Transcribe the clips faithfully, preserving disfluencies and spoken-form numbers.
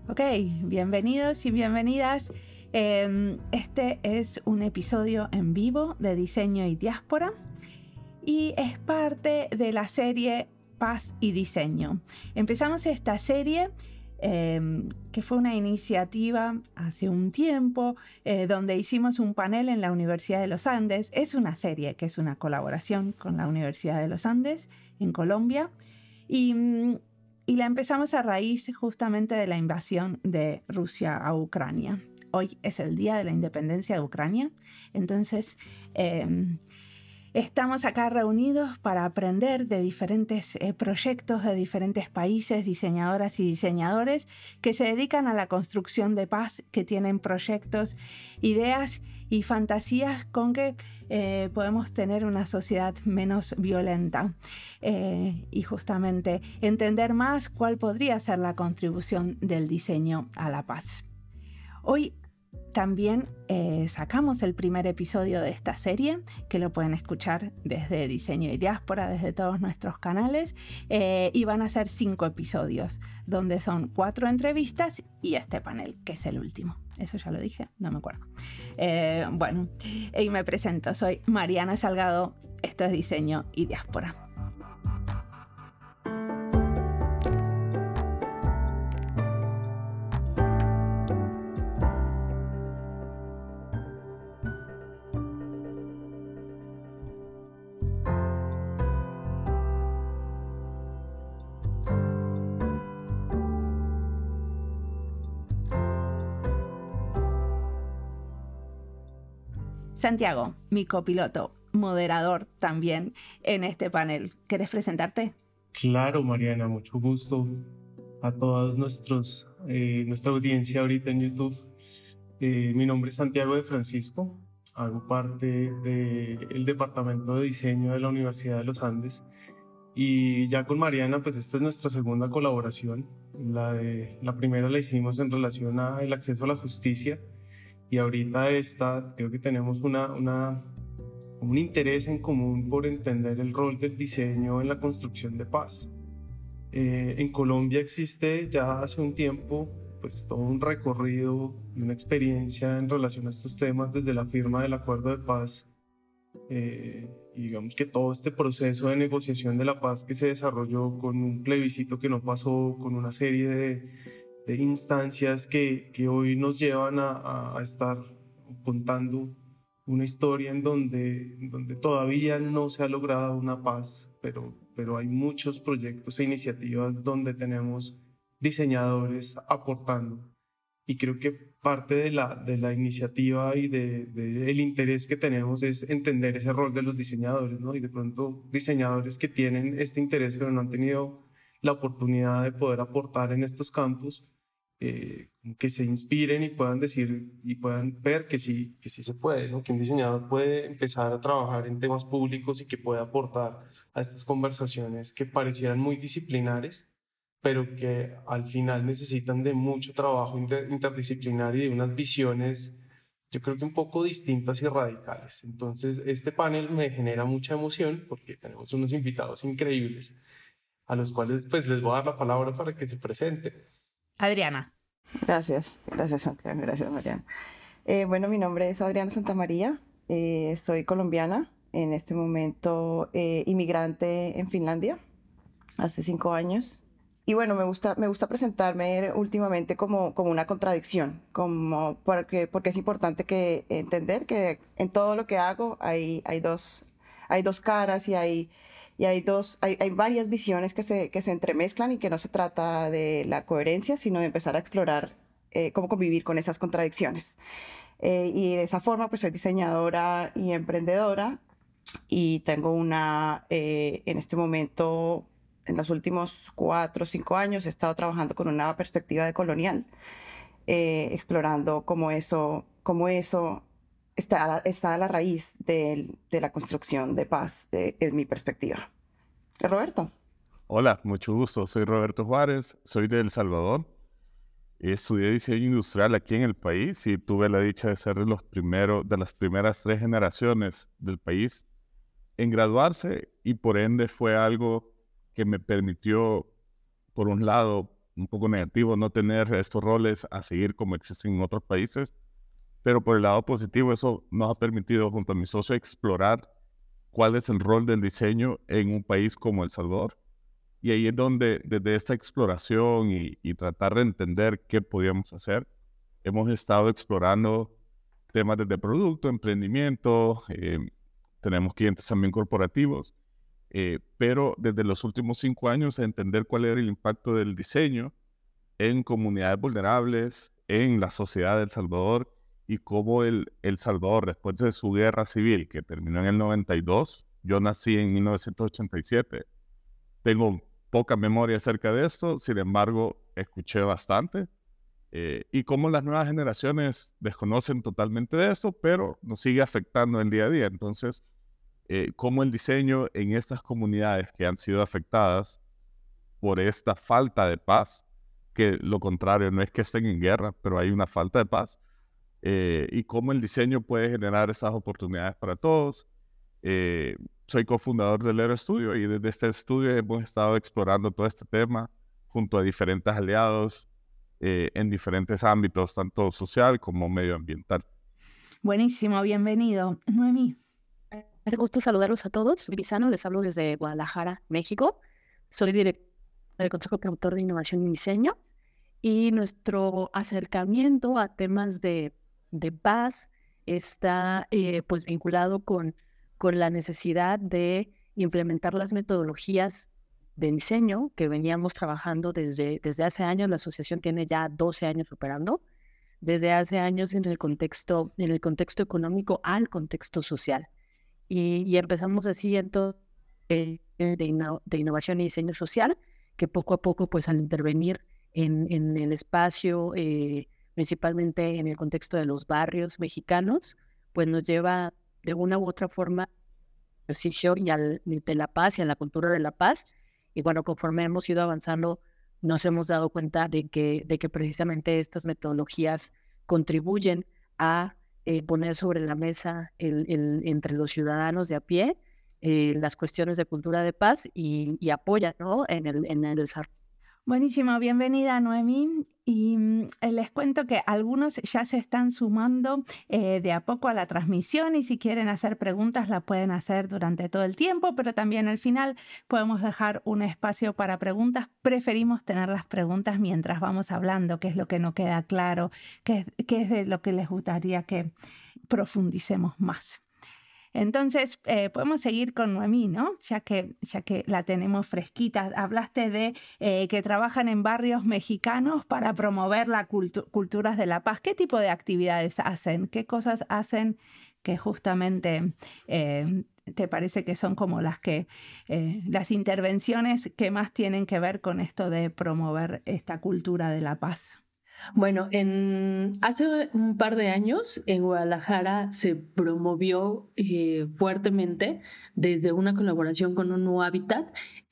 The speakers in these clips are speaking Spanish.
Ok, bienvenidos y bienvenidas. Eh, este es un episodio en vivo de Diseño y Diáspora y es parte de la serie Paz y Diseño. Empezamos esta serie eh, que fue una iniciativa hace un tiempo eh, donde hicimos un panel en la Universidad de los Andes. Es una serie que es una colaboración con la Universidad de los Andes en Colombia y... Y la empezamos a raíz justamente de la invasión de Rusia a Ucrania. Hoy es el Día de la Independencia de Ucrania. Entonces, eh, estamos acá reunidos para aprender de diferentes eh, proyectos de diferentes países, diseñadoras y diseñadores que se dedican a la construcción de paz, que tienen proyectos, ideas y fantasías con que eh, podemos tener una sociedad menos violenta eh, y justamente entender más cuál podría ser la contribución del diseño a la paz. Hoy también eh, sacamos el primer episodio de esta serie, que lo pueden escuchar desde Diseño y Diáspora, desde todos nuestros canales, eh, y van a ser cinco episodios, donde son cuatro entrevistas y este panel, que es el último. Eso ya lo dije, no me acuerdo. Eh, bueno, y me presento, soy Mariana Salgado, esto es Diseño y Diáspora. Santiago, mi copiloto, moderador también en este panel. ¿Querés presentarte? Claro, Mariana, mucho gusto a todos nuestros, eh, nuestra audiencia ahorita en YouTube. Eh, mi nombre es Santiago de Francisco, hago parte del Departamento de Diseño de la Universidad de los Andes y ya con Mariana, pues esta es nuestra segunda colaboración. La, de, la primera la hicimos en relación al acceso a la justicia y ahorita esta, creo que tenemos una, una, un interés en común por entender el rol del diseño en la construcción de paz. Eh, en Colombia existe ya hace un tiempo pues todo un recorrido y una experiencia en relación a estos temas desde la firma del Acuerdo de Paz. Eh, y digamos que todo este proceso de negociación de la paz que se desarrolló con un plebiscito que no pasó, con una serie de, de instancias que, que hoy nos llevan a, a estar contando una historia en donde, donde todavía no se ha logrado una paz, pero, pero hay muchos proyectos e iniciativas donde tenemos diseñadores aportando. Y creo que parte de la, de la iniciativa y del de, de interés que tenemos es entender ese rol de los diseñadores, ¿no? Y de pronto diseñadores que tienen este interés pero no han tenido la oportunidad de poder aportar en estos campos, eh, que se inspiren y puedan decir y puedan ver que sí, que sí se puede, ¿no? Que un diseñador puede empezar a trabajar en temas públicos y que puede aportar a estas conversaciones que parecieran muy disciplinares, pero que al final necesitan de mucho trabajo inter interdisciplinar y de unas visiones, yo creo que un poco distintas y radicales. Entonces, este panel me genera mucha emoción porque tenemos unos invitados increíbles a los cuales pues les voy a dar la palabra para que se presenten. Adriana. Gracias, gracias Santiago, gracias Mariana. Eh, bueno, mi nombre es Adriana Santamaría, eh, soy colombiana, en este momento eh, inmigrante en Finlandia, hace cinco años. Y bueno, me gusta, me gusta presentarme últimamente como, como una contradicción, como porque, porque es importante que entender que en todo lo que hago hay, hay, dos, hay dos caras y hay, y hay, dos, hay, hay varias visiones que se, que se entremezclan y que no se trata de la coherencia, sino de empezar a explorar eh, cómo convivir con esas contradicciones. Eh, y de esa forma, pues soy diseñadora y emprendedora y tengo una, eh, en este momento, en los últimos cuatro o cinco años he estado trabajando con una perspectiva decolonial, eh, explorando cómo eso, cómo eso está, está a la raíz de, de la construcción de paz, de, en mi perspectiva. Roberto. Hola, mucho gusto. Soy Roberto Juárez, soy de El Salvador. Estudié diseño industrial aquí en el país y tuve la dicha de ser de, los primeros, de las primeras tres generaciones del país en graduarse y por ende fue algo que me permitió, por un lado, un poco negativo no tener estos roles a seguir como existen en otros países, pero por el lado positivo eso nos ha permitido junto a mi socio explorar cuál es el rol del diseño en un país como El Salvador. Y ahí es donde desde esta exploración y, y tratar de entender qué podíamos hacer, hemos estado explorando temas desde producto, emprendimiento, eh, tenemos clientes también corporativos, eh, pero desde los últimos cinco años entender cuál era el impacto del diseño en comunidades vulnerables, en la sociedad de El Salvador, y cómo el, El Salvador, después de su guerra civil, que terminó en el noventa y dos, yo nací en mil novecientos ochenta y siete, tengo poca memoria acerca de esto, sin embargo, escuché bastante, eh, y cómo las nuevas generaciones desconocen totalmente de esto, pero nos sigue afectando el día a día. Entonces, eh, cómo el diseño en estas comunidades que han sido afectadas por esta falta de paz, que lo contrario, no es que estén en guerra, pero hay una falta de paz, eh, y cómo el diseño puede generar esas oportunidades para todos. Eh, soy cofundador del Aero Studio y desde este estudio hemos estado explorando todo este tema junto a diferentes aliados eh, en diferentes ámbitos, tanto social como medioambiental. Buenísimo, bienvenido. Noemí. Es gusto saludarlos a todos. Grisano, les hablo desde Guadalajara, México. Soy director del Consejo Promotor de Innovación y Diseño y nuestro acercamiento a temas de, de paz está eh, pues vinculado con, con la necesidad de implementar las metodologías de diseño que veníamos trabajando desde, desde hace años. La asociación tiene ya doce años operando, desde hace años en el contexto, en el contexto económico al contexto social. Y, y empezamos así en todo eh, de, inno, de innovación y diseño social, que poco a poco, pues al intervenir en, en el espacio, eh, principalmente en el contexto de los barrios mexicanos, pues nos lleva de una u otra forma al ejercicio y al, de la paz y a la cultura de la paz. Y bueno, conforme hemos ido avanzando, nos hemos dado cuenta de que, de que precisamente estas metodologías contribuyen a Eh, poner sobre la mesa el, el, entre los ciudadanos de a pie eh, las cuestiones de cultura de paz y, y apoya, ¿no? en, el, en el desarrollo. Buenísimo, bienvenida Noemí. Y mm, les cuento que algunos ya se están sumando eh, de a poco a la transmisión y si quieren hacer preguntas la pueden hacer durante todo el tiempo, pero también al final podemos dejar un espacio para preguntas. Preferimos tener las preguntas mientras vamos hablando, qué es lo que no queda claro, qué, qué es de lo que les gustaría que profundicemos más. Entonces, eh, podemos seguir con Noemí, ¿no? Ya que, ya que la tenemos fresquita. Hablaste de eh, que trabajan en barrios mexicanos para promover las cultu- culturas de la paz. ¿Qué tipo de actividades hacen? ¿Qué cosas hacen que justamente eh, te parece que son como las que eh, las intervenciones que más tienen que ver con esto de promover esta cultura de la paz? Bueno, en, hace un par de años en Guadalajara se promovió eh, fuertemente desde una colaboración con ONU Habitat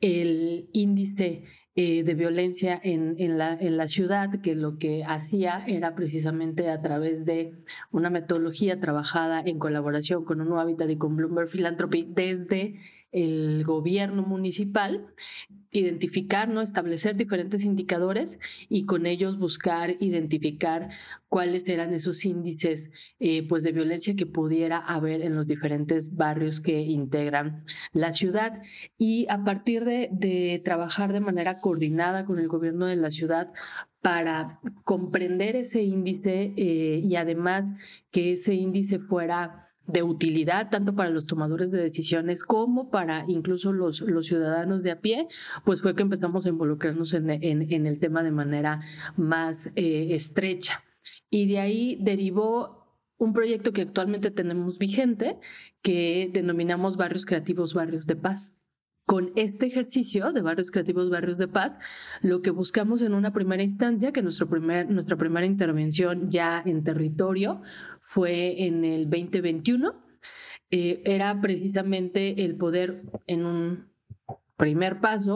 el índice eh, de violencia en, en, la, en la ciudad, que lo que hacía era precisamente a través de una metodología trabajada en colaboración con ONU Habitat y con Bloomberg Philanthropy desde el gobierno municipal, identificar, ¿no? establecer diferentes indicadores y con ellos buscar identificar cuáles eran esos índices eh, pues de violencia que pudiera haber en los diferentes barrios que integran la ciudad. Y a partir de, de trabajar de manera coordinada con el gobierno de la ciudad para comprender ese índice eh, y además que ese índice fuera de utilidad tanto para los tomadores de decisiones como para incluso los, los ciudadanos de a pie, pues fue que empezamos a involucrarnos en, en, en el tema de manera más eh, estrecha. Y de ahí derivó un proyecto que actualmente tenemos vigente, que denominamos Barrios Creativos, Barrios de Paz. Con este ejercicio de Barrios Creativos, Barrios de Paz, lo que buscamos en una primera instancia, que nuestro primer, nuestra primera intervención ya en territorio fue en el veinte veintiuno, eh, era precisamente el poder en un primer paso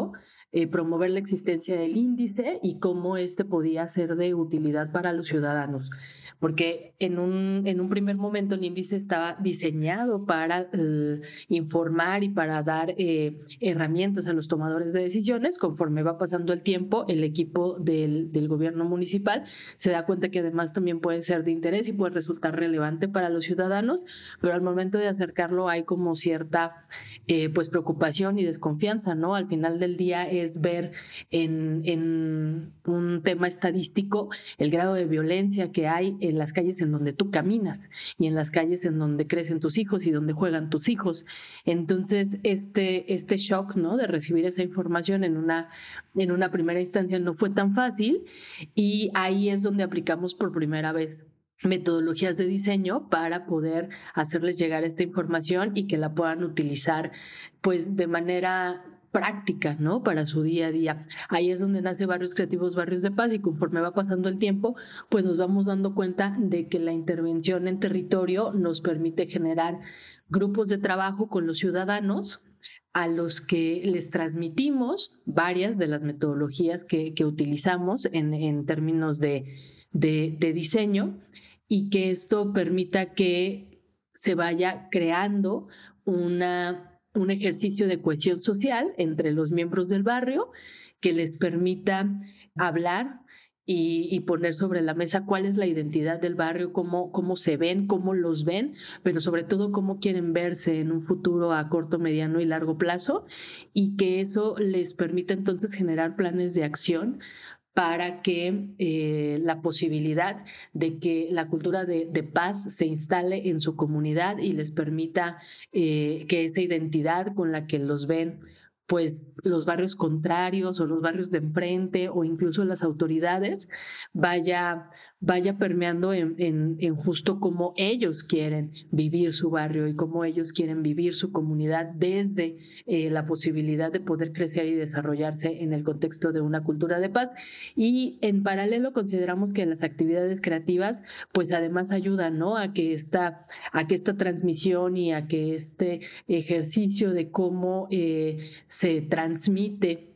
eh, promover la existencia del índice y cómo este podía ser de utilidad para los ciudadanos. Porque en un, en un primer momento el índice estaba diseñado para eh, informar y para dar eh, herramientas a los tomadores de decisiones. Conforme va pasando el tiempo, el equipo del, del gobierno municipal se da cuenta que además también puede ser de interés y puede resultar relevante para los ciudadanos, pero al momento de acercarlo hay como cierta eh, pues preocupación y desconfianza, ¿no? Al final del día es ver en, en un tema estadístico el grado de violencia que hay en las calles en donde tú caminas y en las calles en donde crecen tus hijos y donde juegan tus hijos. Entonces, este, este shock, ¿no?, de recibir esa información en una, en una primera instancia no fue tan fácil, y ahí es donde aplicamos por primera vez metodologías de diseño para poder hacerles llegar esta información y que la puedan utilizar pues de manera práctica, ¿no?, para su día a día. Ahí es donde nace Barrios Creativos, Barrios de Paz, y conforme va pasando el tiempo, pues nos vamos dando cuenta de que la intervención en territorio nos permite generar grupos de trabajo con los ciudadanos a los que les transmitimos varias de las metodologías que, que utilizamos en, en términos de, de, de diseño, y que esto permita que se vaya creando una un ejercicio de cohesión social entre los miembros del barrio que les permita hablar y, y poner sobre la mesa cuál es la identidad del barrio, cómo, cómo se ven, cómo los ven, pero sobre todo cómo quieren verse en un futuro a corto, mediano y largo plazo, y que eso les permita entonces generar planes de acción para que eh, la posibilidad de que la cultura de, de paz se instale en su comunidad y les permita eh, que esa identidad con la que los ven pues los barrios contrarios o los barrios de enfrente o incluso las autoridades vaya, vaya permeando en, en, en justo cómo ellos quieren vivir su barrio y cómo ellos quieren vivir su comunidad desde eh, la posibilidad de poder crecer y desarrollarse en el contexto de una cultura de paz. Y en paralelo consideramos que las actividades creativas pues además ayudan, ¿no?, a que esta, a que esta transmisión y a que este ejercicio de cómo eh, se transmite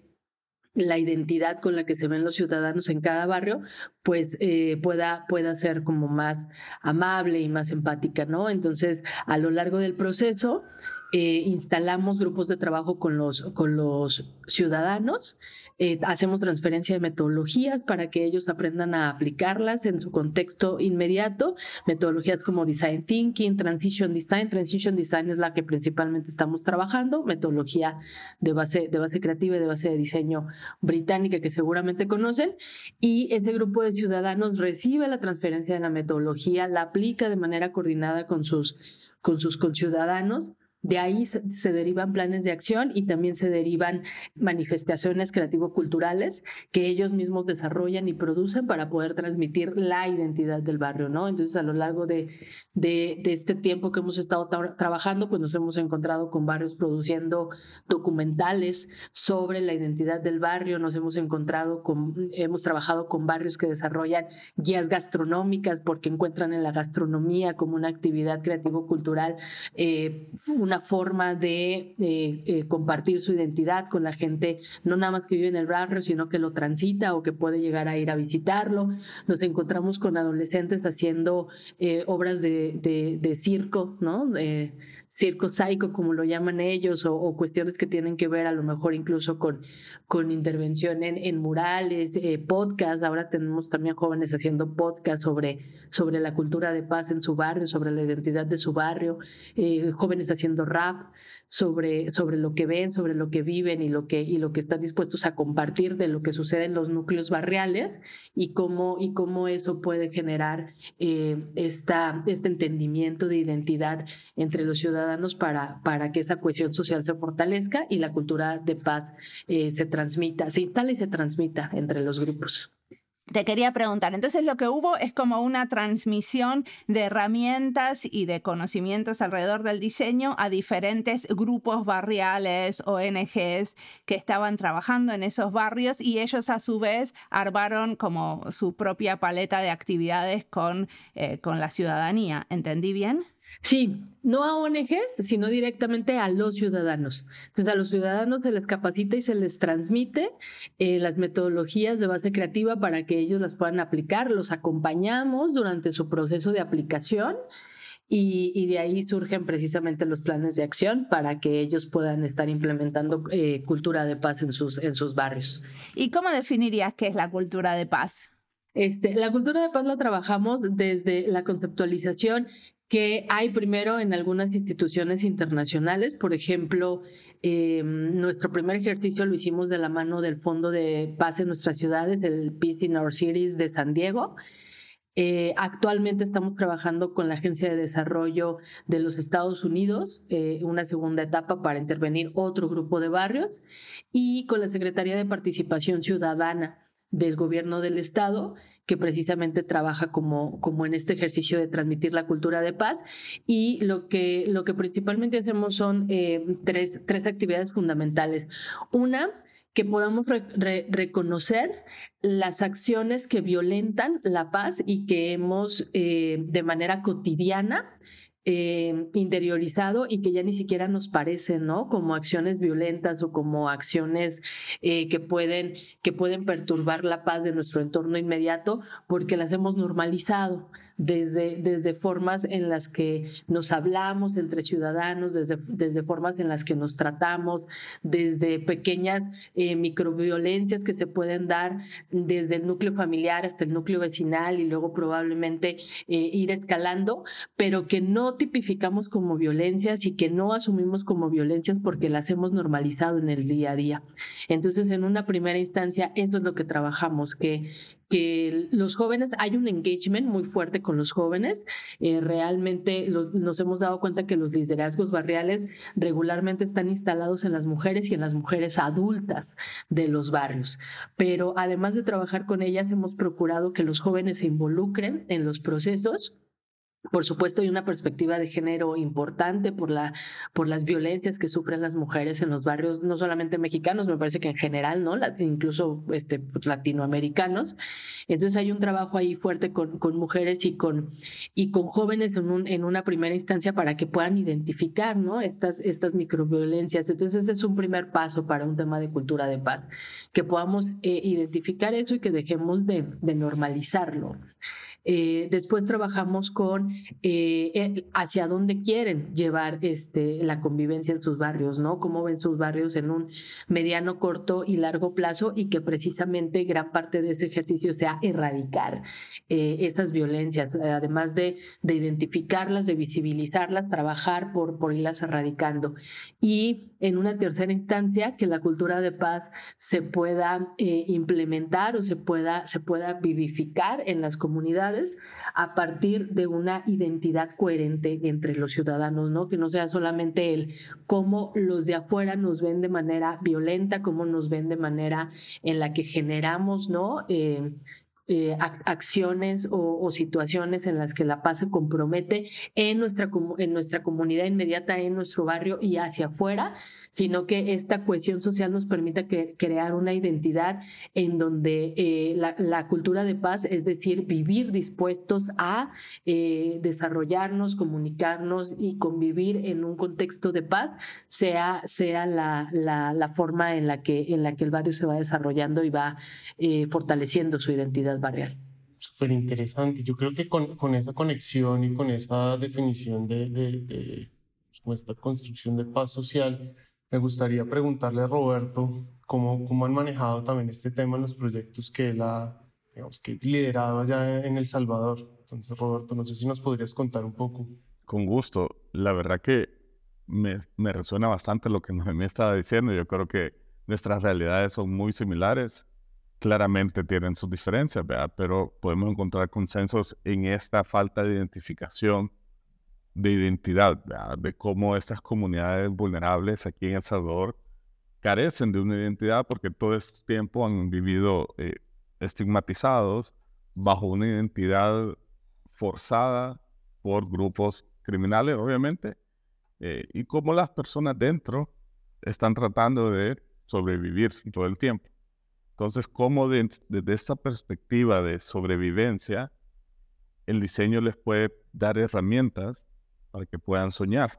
la identidad con la que se ven los ciudadanos en cada barrio, pues eh, pueda, pueda ser como más amable y más empática, ¿no? Entonces, a lo largo del proceso, eh, instalamos grupos de trabajo con los, con los ciudadanos, eh, hacemos transferencia de metodologías para que ellos aprendan a aplicarlas en su contexto inmediato, metodologías como Design Thinking, Transition Design. Transition Design es la que principalmente estamos trabajando, metodología de base, de base creativa y de base de diseño británica que seguramente conocen, y ese grupo de ciudadanos recibe la transferencia de la metodología, la aplica de manera coordinada con sus, con sus conciudadanos. De ahí se, se derivan planes de acción y también se derivan manifestaciones creativo-culturales que ellos mismos desarrollan y producen para poder transmitir la identidad del barrio, ¿no? Entonces, a lo largo de, de, de este tiempo que hemos estado tra- trabajando, pues nos hemos encontrado con barrios produciendo documentales sobre la identidad del barrio, nos hemos encontrado con, hemos trabajado con barrios que desarrollan guías gastronómicas porque encuentran en la gastronomía como una actividad creativo-cultural eh, una forma de eh, eh, compartir su identidad con la gente, no nada más que vive en el barrio, sino que lo transita o que puede llegar a ir a visitarlo. Nos encontramos con adolescentes haciendo eh, obras de, de, de circo, ¿no? Eh, circo psycho, como lo llaman ellos, o, o cuestiones que tienen que ver a lo mejor incluso con, con intervención en, en murales, eh, podcast. Ahora tenemos también jóvenes haciendo podcast sobre, sobre la cultura de paz en su barrio, sobre la identidad de su barrio, eh, jóvenes haciendo rap sobre, sobre lo que ven, sobre lo que viven y lo que, y lo que están dispuestos a compartir de lo que sucede en los núcleos barriales, y cómo, y cómo eso puede generar eh, esta, este entendimiento de identidad entre los ciudadanos para, para que esa cohesión social se fortalezca y la cultura de paz eh, se transmita, se instale y se transmita entre los grupos. Te quería preguntar, entonces lo que hubo es como una transmisión de herramientas y de conocimientos alrededor del diseño a diferentes grupos barriales, O N Ges que estaban trabajando en esos barrios, y ellos a su vez armaron como su propia paleta de actividades con, eh, con la ciudadanía. ¿Entendí bien? Sí, no a O N Ges, sino directamente a los ciudadanos. Entonces, a los ciudadanos se les capacita y se les transmite eh, las metodologías de base creativa para que ellos las puedan aplicar. Los acompañamos durante su proceso de aplicación y, y de ahí surgen precisamente los planes de acción para que ellos puedan estar implementando eh, cultura de paz en sus, en sus barrios. ¿Y cómo definirías qué es la cultura de paz? Este, la cultura de paz la trabajamos desde la conceptualización que hay primero en algunas instituciones internacionales. Por ejemplo, eh, nuestro primer ejercicio lo hicimos de la mano del Fondo de Paz en nuestras ciudades, el Peace in Our Cities de San Diego. Eh, actualmente estamos trabajando con la Agencia de Desarrollo de los Estados Unidos, eh, una segunda etapa para intervenir otro grupo de barrios, y con la Secretaría de Participación Ciudadana del Gobierno del Estado, que precisamente trabaja como, como en este ejercicio de transmitir la cultura de paz. Y lo que, lo que principalmente hacemos son eh, tres, tres actividades fundamentales. Una, que podamos re, re, reconocer las acciones que violentan la paz y que hemos eh, de manera cotidiana Eh, interiorizado y que ya ni siquiera nos parecen, ¿no? Como acciones violentas o como acciones eh, que pueden, que pueden perturbar la paz de nuestro entorno inmediato porque las hemos normalizado. Desde, desde formas en las que nos hablamos entre ciudadanos, desde, desde formas en las que nos tratamos, desde pequeñas eh, microviolencias que se pueden dar desde el núcleo familiar hasta el núcleo vecinal y luego probablemente eh, ir escalando, pero que no tipificamos como violencias y que no asumimos como violencias porque las hemos normalizado en el día a día. Entonces, en una primera instancia, eso es lo que trabajamos, que que los jóvenes, hay un engagement muy fuerte con los jóvenes, eh, realmente lo, nos hemos dado cuenta que los liderazgos barriales regularmente están instalados en las mujeres y en las mujeres adultas de los barrios, pero además de trabajar con ellas hemos procurado que los jóvenes se involucren en los procesos. Por supuesto, hay una perspectiva de género importante por, la, por las violencias que sufren las mujeres en los barrios, no solamente mexicanos, me parece que en general, ¿no? La, incluso este, pues, latinoamericanos. Entonces hay un trabajo ahí fuerte con, con mujeres y con, y con jóvenes en, un, en una primera instancia para que puedan identificar, ¿no? estas, estas microviolencias. Entonces ese es un primer paso para un tema de cultura de paz, que podamos eh, identificar eso y que dejemos de, de normalizarlo. Eh, después trabajamos con eh, hacia dónde quieren llevar este, la convivencia en sus barrios, ¿no? Cómo ven sus barrios en un mediano, corto y largo plazo y que precisamente gran parte de ese ejercicio sea erradicar eh, esas violencias, además de, de identificarlas, de visibilizarlas, trabajar por, por irlas erradicando. Y en una tercera instancia, que la cultura de paz se pueda eh, implementar o se pueda, se pueda vivificar en las comunidades a partir de una identidad coherente entre los ciudadanos, ¿no? Que no sea solamente el cómo los de afuera nos ven de manera violenta, cómo nos ven de manera en la que generamos, ¿no? Eh, Eh, acciones o, o situaciones en las que la paz se compromete en nuestra, en nuestra comunidad inmediata, en nuestro barrio y hacia afuera, sino que esta cohesión social nos permita que, crear una identidad en donde eh, la, la cultura de paz, es decir, vivir dispuestos a eh, desarrollarnos, comunicarnos y convivir en un contexto de paz, sea, sea la, la, la forma en la, que, en la que el barrio se va desarrollando y va eh, fortaleciendo su identidad barrial. Súper interesante. Yo creo que con, con esa conexión y con esa definición de, de, de pues, como esta construcción de paz social, me gustaría preguntarle a Roberto cómo, cómo han manejado también este tema en los proyectos que él ha, digamos, que liderado allá en El Salvador. Entonces, Roberto, no sé si nos podrías contar un poco. Con gusto. La verdad que me, me resuena bastante lo que me estaba diciendo. Yo creo que nuestras realidades son muy similares. Claramente tienen sus diferencias, ¿verdad? Pero podemos encontrar consensos en esta falta de identificación, de identidad, ¿verdad? De cómo estas comunidades vulnerables aquí en El Salvador carecen de una identidad porque todo este tiempo han vivido eh, estigmatizados bajo una identidad forzada por grupos criminales, obviamente, eh, y cómo las personas dentro están tratando de sobrevivir todo el tiempo. Entonces, cómo de, desde esta perspectiva de sobrevivencia, el diseño les puede dar herramientas para que puedan soñar.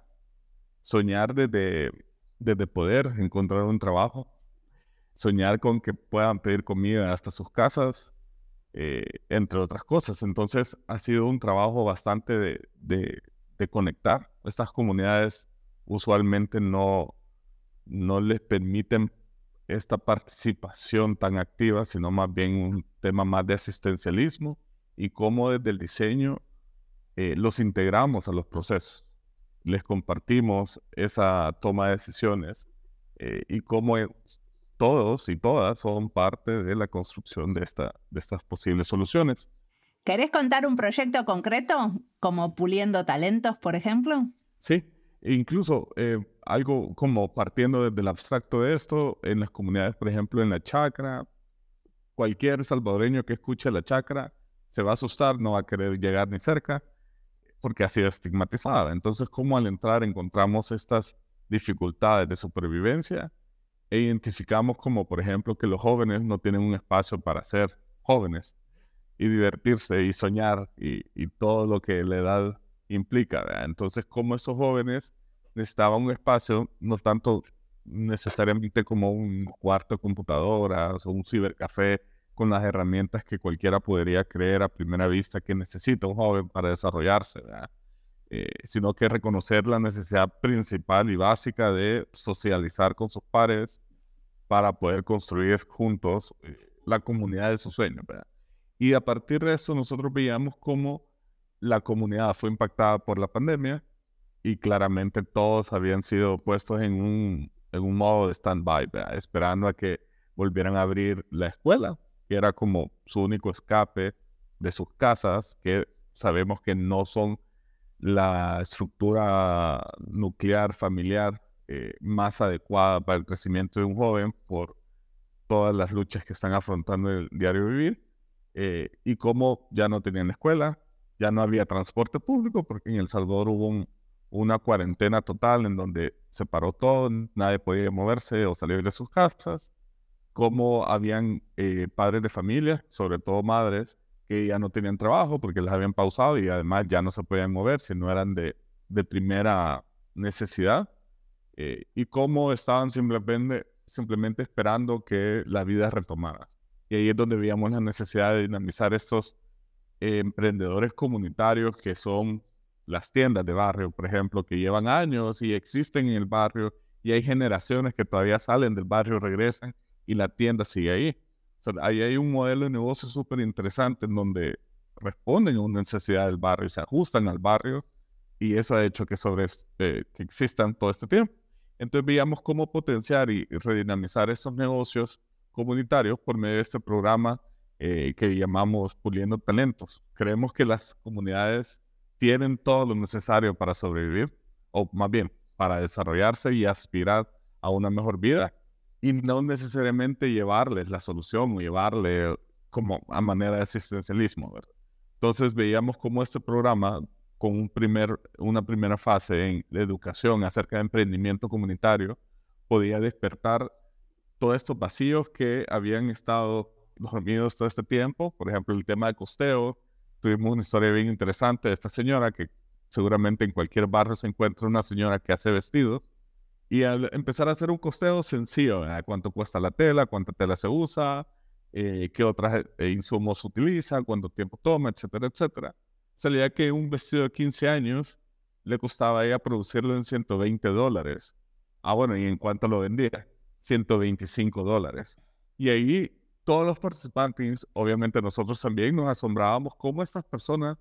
Soñar desde, desde poder encontrar un trabajo, soñar con que puedan pedir comida hasta sus casas, eh, entre otras cosas. Entonces ha sido un trabajo bastante de, de, de conectar. Estas comunidades usualmente no, no les permiten esta participación tan activa, sino más bien un tema más de asistencialismo y cómo desde el diseño eh, los integramos a los procesos. Les compartimos esa toma de decisiones eh, y cómo todos y todas son parte de la construcción de, esta, de estas posibles soluciones. ¿Querés contar un proyecto concreto, como Puliendo Talentos, por ejemplo? Sí, incluso eh, algo como partiendo desde el abstracto de esto, en las comunidades, por ejemplo, en la chacra, cualquier salvadoreño que escuche la chacra se va a asustar, no va a querer llegar ni cerca, porque ha sido estigmatizada. Entonces, ¿cómo al entrar encontramos estas dificultades de supervivencia e identificamos como, por ejemplo, que los jóvenes no tienen un espacio para ser jóvenes y divertirse y soñar y, y todo lo que la edad implica, ¿verdad? Entonces, ¿cómo esos jóvenes necesitaban un espacio, no tanto necesariamente como un cuarto de computadoras o un cibercafé con las herramientas que cualquiera podría creer a primera vista que necesita un joven para desarrollarse, ¿verdad? Eh, sino que reconocer la necesidad principal y básica de socializar con sus pares para poder construir juntos eh, la comunidad de sus sueños, ¿verdad? Y a partir de eso nosotros veíamos cómo la comunidad fue impactada por la pandemia y claramente todos habían sido puestos en un, en un modo de stand-by, ¿verdad? Esperando a que volvieran a abrir la escuela, que era como su único escape de sus casas, que sabemos que no son la estructura nuclear familiar eh, más adecuada para el crecimiento de un joven por todas las luchas que están afrontando en el diario vivir, eh, y cómo ya no tenían escuela, ya no había transporte público, porque en El Salvador hubo un, una cuarentena total en donde se paró todo, nadie podía moverse o salir de sus casas, cómo habían eh, padres de familia, sobre todo madres, que ya no tenían trabajo porque les habían pausado y además ya no se podían mover si no eran de, de primera necesidad, eh, y cómo estaban simplemente, simplemente esperando que la vida retomara. Y ahí es donde veíamos la necesidad de dinamizar estos eh, emprendedores comunitarios que son las tiendas de barrio, por ejemplo, que llevan años y existen en el barrio y hay generaciones que todavía salen del barrio, regresan y la tienda sigue ahí. O sea, ahí hay un modelo de negocio súper interesante en donde responden a una necesidad del barrio y se ajustan al barrio, y eso ha hecho que, sobre, eh, que existan todo este tiempo. Entonces veíamos cómo potenciar y redinamizar estos negocios comunitarios por medio de este programa eh, que llamamos Puliendo Talentos. Creemos que las comunidades tienen todo lo necesario para sobrevivir, o más bien, para desarrollarse y aspirar a una mejor vida, y no necesariamente llevarles la solución o llevarle como a manera de asistencialismo, ¿verdad? Entonces veíamos cómo este programa, con un primer, una primera fase en de educación acerca de emprendimiento comunitario, podía despertar todos estos vacíos que habían estado dormidos todo este tiempo. Por ejemplo, el tema de costeo. Tuvimos una historia bien interesante de esta señora que seguramente en cualquier barrio se encuentra una señora que hace vestidos. Y al empezar a hacer un costeo sencillo, ¿verdad? Cuánto cuesta la tela, cuánta tela se usa, eh, qué otros eh, insumos se utilizan, cuánto tiempo toma, etcétera, etcétera. Salía que un vestido de quince años le costaba a ella producirlo en ciento veinte dólares. Ah, bueno, ¿y en cuánto lo vendía? ciento veinticinco dólares. Y ahí todos los participantes, obviamente nosotros también nos asombrábamos cómo estas personas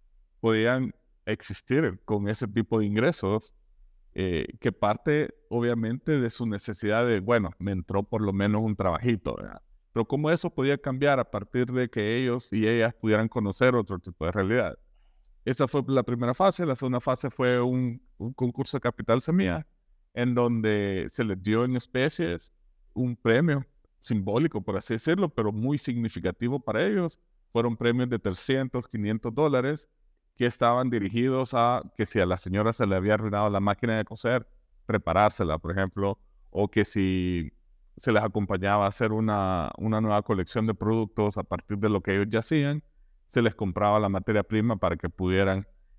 podían existir con ese tipo de ingresos, eh, que parte obviamente de su necesidad de, bueno, me entró por lo menos un trabajito, ¿verdad? Pero cómo eso podía cambiar a partir de que ellos y ellas pudieran conocer otro tipo de realidad. Esa fue la primera fase. La segunda fase fue un, un concurso de capital semilla, en donde se les dio en especies un premio simbólico, por así decirlo, pero muy significativo para ellos. Fueron premios de trescientos, quinientos dólares que estaban dirigidos a que si a la señora se le había arruinado la máquina de coser, preparársela, por ejemplo, o que si se les acompañaba a hacer una, una nueva colección de productos a partir de lo que ellos ya hacían, se les compraba la materia prima para que pudieran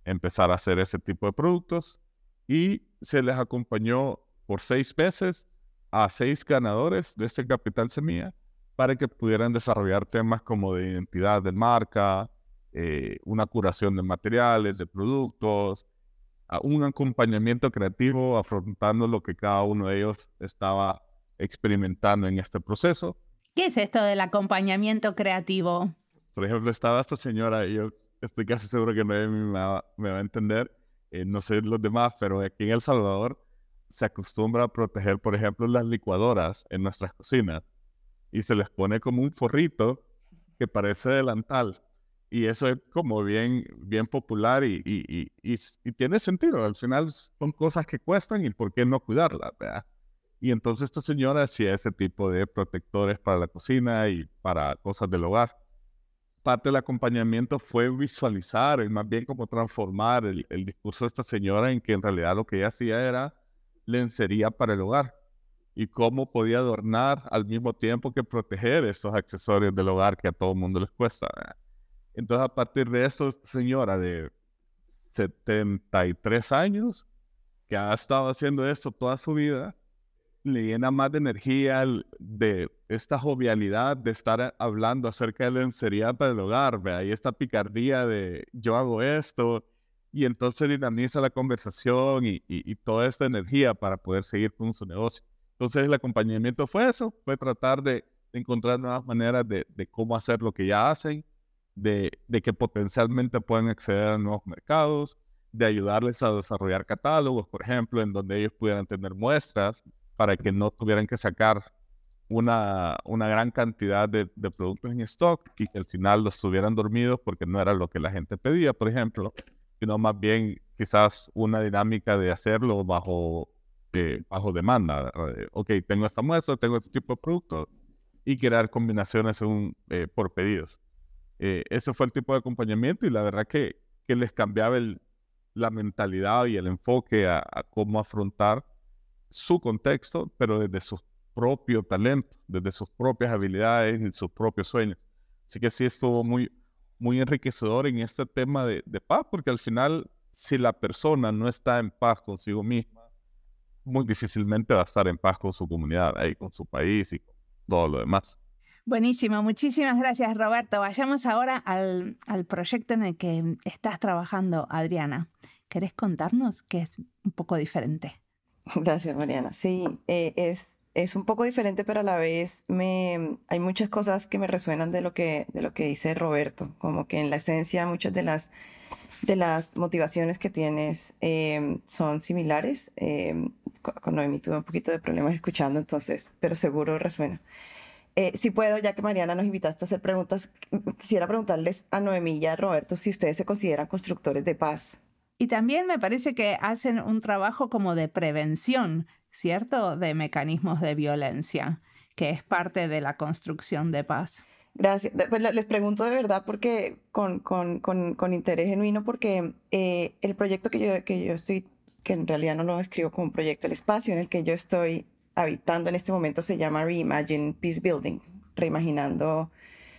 empezar a hacer ese tipo de productos y se les acompañó por seis meses a seis ganadores de este Capital Semilla para que pudieran desarrollar temas como de identidad de marca, eh, una curación de materiales, de productos, a un acompañamiento creativo afrontando lo que cada uno de ellos estaba experimentando en este proceso. ¿Qué es esto del acompañamiento creativo? Por ejemplo, estaba esta señora, y yo estoy casi seguro que Noemi me va, me va a entender, eh, no sé los demás, pero aquí en El Salvador se acostumbra a proteger, por ejemplo, las licuadoras en nuestras cocinas y se les pone como un forrito que parece delantal. Y eso es como bien, bien popular y, y, y, y, y tiene sentido. Al final son cosas que cuestan y por qué no cuidarlas, ¿verdad? Y entonces esta señora hacía ese tipo de protectores para la cocina y para cosas del hogar. Parte del acompañamiento fue visualizar y más bien como transformar el, el discurso de esta señora en que en realidad lo que ella hacía era lencería para el hogar y cómo podía adornar al mismo tiempo que proteger estos accesorios del hogar que a todo el mundo les cuesta, ¿verdad? Entonces, a partir de eso, esta señora de setenta y tres años, que ha estado haciendo esto toda su vida, le llena más de energía, de esta jovialidad de estar hablando acerca de lencería para el hogar, ¿verdad? Y esta picardía de yo hago esto, y entonces dinamiza la conversación y, y, y toda esta energía para poder seguir con su negocio. Entonces, el acompañamiento fue eso, fue tratar de, de encontrar nuevas maneras de, de cómo hacer lo que ya hacen, De, de que potencialmente pueden acceder a nuevos mercados, de ayudarles a desarrollar catálogos, por ejemplo, en donde ellos pudieran tener muestras para que no tuvieran que sacar una, una gran cantidad de, de productos en stock y que al final los tuvieran dormidos porque no era lo que la gente pedía, por ejemplo, sino más bien quizás una dinámica de hacerlo bajo, eh, bajo demanda. Eh, ok, tengo esta muestra, tengo este tipo de producto y crear combinaciones según, eh, por pedidos. Eh, ese fue el tipo de acompañamiento y la verdad que, que les cambiaba el, la mentalidad y el enfoque a, a cómo afrontar su contexto, pero desde su propio talento, desde sus propias habilidades y sus propios sueños. Así que sí estuvo muy, muy enriquecedor en este tema de, de paz, porque al final, si la persona no está en paz consigo misma, muy difícilmente va a estar en paz con su comunidad, ahí, con su país y con todo lo demás. Buenísimo, muchísimas gracias, Roberto. Vayamos ahora al, al proyecto en el que estás trabajando, Adriana. ¿Querés contarnos qué es un poco diferente? Gracias, Mariana. Sí, eh, es, es un poco diferente, pero a la vez me, hay muchas cosas que me resuenan de lo que, de lo que dice Roberto, como que en la esencia muchas de las, de las motivaciones que tienes eh, son similares. Eh, con Noemi tuve un poquito de problemas escuchando, entonces, pero seguro resuena. Eh, si puedo, ya que Mariana nos invitaste a hacer preguntas, quisiera preguntarles a Noemí y a Roberto si ustedes se consideran constructores de paz. Y también me parece que hacen un trabajo como de prevención, ¿cierto? De mecanismos de violencia, que es parte de la construcción de paz. Gracias. Pues les pregunto de verdad porque con, con, con, con interés genuino, porque eh, el proyecto que yo, que yo estoy, que en realidad no lo describo como un proyecto, el espacio en el que yo estoy habitando en este momento se llama Reimagine Peace Building, reimaginando,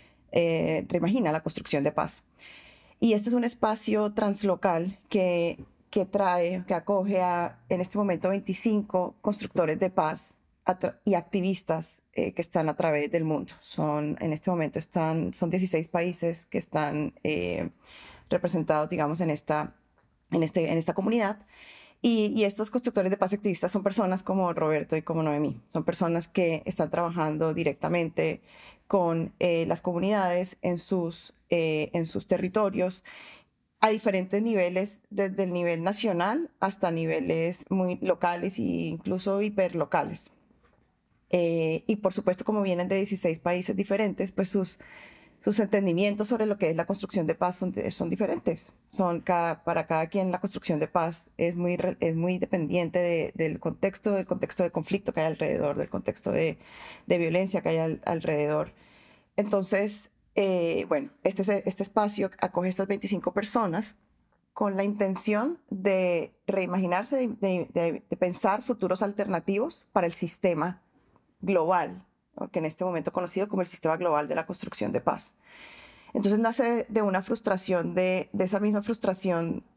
eh, reimagina la construcción de paz. Y este es un espacio translocal que, que trae, que acoge a, en este momento, veinticinco constructores de paz y activistas eh, que están a través del mundo. Son, en este momento están, son dieciséis países que están eh, representados, digamos, en esta, en este, en esta comunidad. Y, y estos constructores de paz activistas son personas como Roberto y como Noemí. Son personas que están trabajando directamente con eh, las comunidades en sus, eh, en sus territorios a diferentes niveles, desde el nivel nacional hasta niveles muy locales e incluso hiperlocales. Eh, y por supuesto, como vienen de dieciséis países diferentes, pues sus, sus entendimientos sobre lo que es la construcción de paz son, son diferentes. Son cada, para cada quien la construcción de paz es muy, es muy dependiente de, del contexto, del contexto de conflicto que hay alrededor, del contexto de, de violencia que hay al, alrededor. Entonces, eh, bueno, este, este espacio acoge a estas veinticinco personas con la intención de reimaginarse, de, de, de, de pensar futuros alternativos para el sistema global, que en este momento conocido como el sistema global de la construcción de paz. Entonces nace de una frustración, de, de esa misma frustración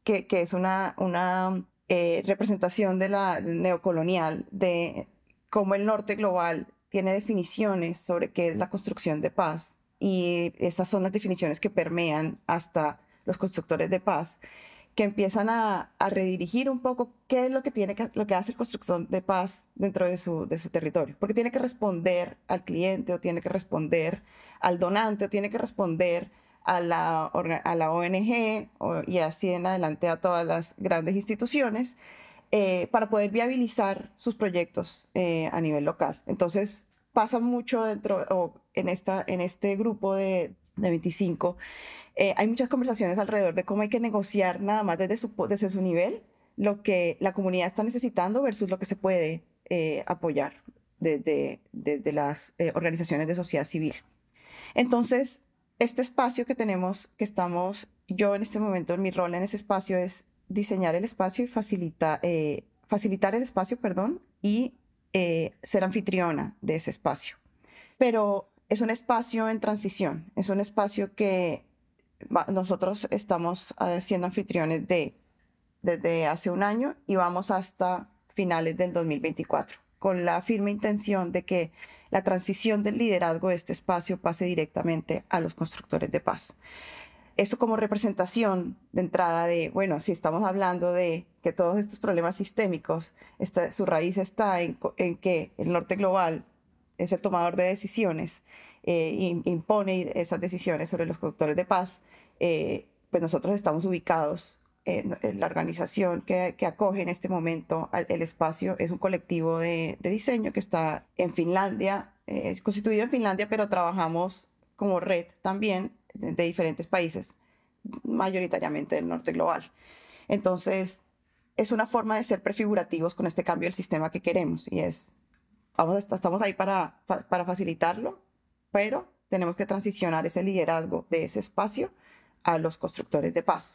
que, que es una, una eh, representación de la neocolonial, de cómo el norte global tiene definiciones sobre qué es la construcción de paz, y esas son las definiciones que permean hasta los constructores de paz, que empiezan a, a redirigir un poco qué es lo que, tiene que, lo que hace el constructor de paz dentro de su, de su territorio, porque tiene que responder al cliente, o tiene que responder al donante, o tiene que responder a la, a la O N G, o, y así en adelante a todas las grandes instituciones, eh, para poder viabilizar sus proyectos eh, a nivel local. Entonces pasa mucho dentro, o en, esta, en este grupo de, de veinticinco, eh, hay muchas conversaciones alrededor de cómo hay que negociar nada más desde su, desde su nivel lo que la comunidad está necesitando versus lo que se puede eh, apoyar desde de, de, de las eh, organizaciones de sociedad civil. Entonces, este espacio que tenemos, que estamos, yo en este momento, mi rol en ese espacio es diseñar el espacio y facilita, eh, facilitar el espacio, perdón, y eh, ser anfitriona de ese espacio. Pero es un espacio en transición, es un espacio que va, nosotros estamos uh, siendo anfitriones de desde hace un año y vamos hasta finales del dos mil veinticuatro, con la firme intención de que la transición del liderazgo de este espacio pase directamente a los constructores de paz. Eso como representación de entrada de, bueno, si estamos hablando de que todos estos problemas sistémicos, esta, su raíz está en, en que el norte global es el tomador de decisiones, eh, impone esas decisiones sobre los constructores de paz, eh, pues nosotros estamos ubicados en, en la organización que, que acoge en este momento el espacio. Es un colectivo de, de diseño que está en Finlandia, eh, es constituido en Finlandia, pero trabajamos como red también de, de diferentes países, mayoritariamente del norte global. Entonces, es una forma de ser prefigurativos con este cambio del sistema que queremos, y es, vamos, estamos ahí para, para facilitarlo, pero tenemos que transicionar ese liderazgo de ese espacio a los constructores de paz.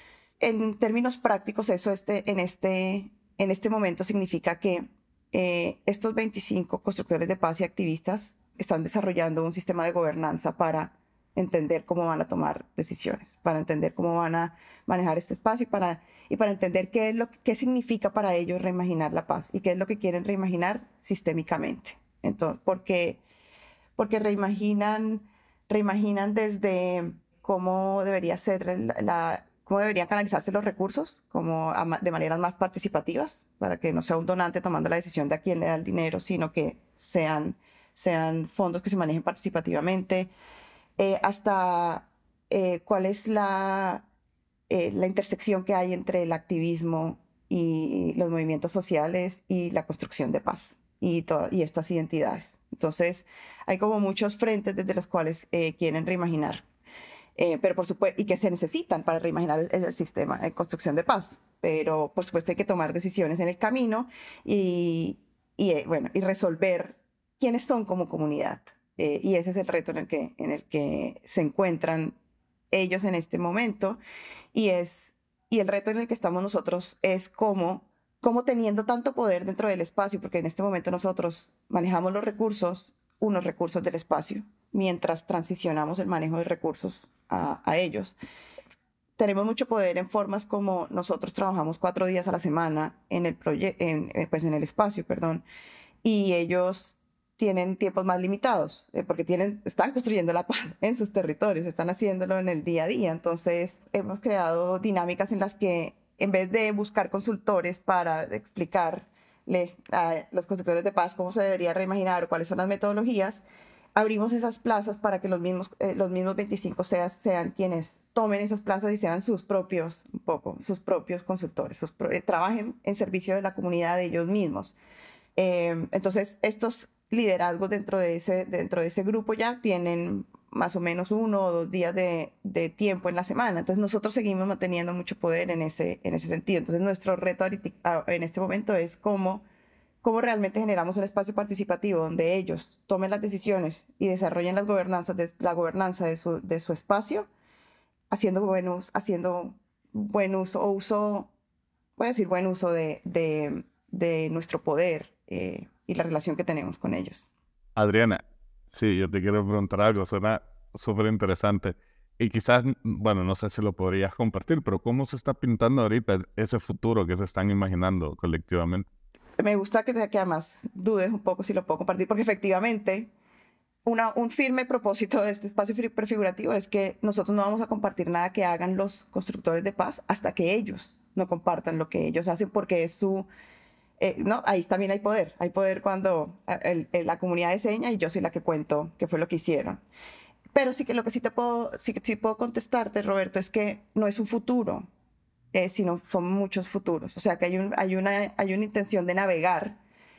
En términos prácticos, eso este, en, este, en este momento significa que eh, estos veinticinco constructores de paz y activistas están desarrollando un sistema de gobernanza para entender cómo van a tomar decisiones, para entender cómo van a manejar este espacio y para, y para entender qué, es lo, qué significa para ellos reimaginar la paz y qué es lo que quieren reimaginar sistémicamente. Entonces, porque, porque reimaginan, reimaginan desde cómo debería ser la, la cómo deberían canalizarse los recursos, como a, de maneras más participativas, para que no sea un donante tomando la decisión de a quién le da el dinero, sino que sean, sean fondos que se manejen participativamente, eh, hasta eh, cuál es la, eh, la intersección que hay entre el activismo y los movimientos sociales y la construcción de paz y, to y estas identidades. Entonces, hay como muchos frentes desde los cuales eh, quieren reimaginar. Eh, pero por supuesto, y que se necesitan para reimaginar el, el sistema de construcción de paz, pero por supuesto hay que tomar decisiones en el camino y, y eh, bueno, y resolver quiénes son como comunidad, eh, y ese es el reto en el que, en el que se encuentran ellos en este momento, y, es, y el reto en el que estamos nosotros es cómo, cómo teniendo tanto poder dentro del espacio, porque en este momento nosotros manejamos los recursos, unos recursos del espacio, mientras transicionamos el manejo de recursos a, a ellos. Tenemos mucho poder en formas como nosotros trabajamos cuatro días a la semana en el, en, pues en el espacio, perdón, y ellos tienen tiempos más limitados, eh, porque tienen, están construyendo la paz en sus territorios, están haciéndolo en el día a día. Entonces, hemos creado dinámicas en las que, en vez de buscar consultores para explicarle a los constructores de paz cómo se debería reimaginar o cuáles son las metodologías, abrimos esas plazas para que los mismos, eh, los mismos veinticinco sean, sean quienes tomen esas plazas y sean sus propios, un poco, sus propios consultores, sus pro, eh, trabajen en servicio de la comunidad de ellos mismos. Eh, entonces, estos liderazgos dentro de, ese, dentro de ese grupo ya tienen más o menos uno o dos días de, de tiempo en la semana. Entonces, nosotros seguimos manteniendo mucho poder en ese, en ese sentido. Entonces, nuestro reto en este momento es cómo cómo realmente generamos un espacio participativo donde ellos tomen las decisiones y desarrollen las gobernanzas de, la gobernanza de su, de su espacio, haciendo buen uso, haciendo buen uso o uso, voy a decir buen uso de, de, de nuestro poder eh, y la relación que tenemos con ellos. Adriana, sí, yo te quiero preguntar algo, suena súper interesante. Y quizás, bueno, no sé si lo podrías compartir, pero ¿cómo se está pintando ahorita ese futuro que se están imaginando colectivamente? Me gusta que, que además dudes un poco si lo puedo compartir, porque efectivamente una, un firme propósito de este espacio prefigurativo es que nosotros no vamos a compartir nada que hagan los constructores de paz hasta que ellos no compartan lo que ellos hacen, porque es su... Eh, no, ahí también hay poder. Hay poder cuando el, el, la comunidad enseña y yo soy la que cuento qué fue lo que hicieron. Pero sí que lo que sí te puedo, sí, sí puedo contestarte, Roberto, es que no es un futuro, eh, sino son muchos futuros. O sea, que hay, un, hay, una, hay una intención de navegar,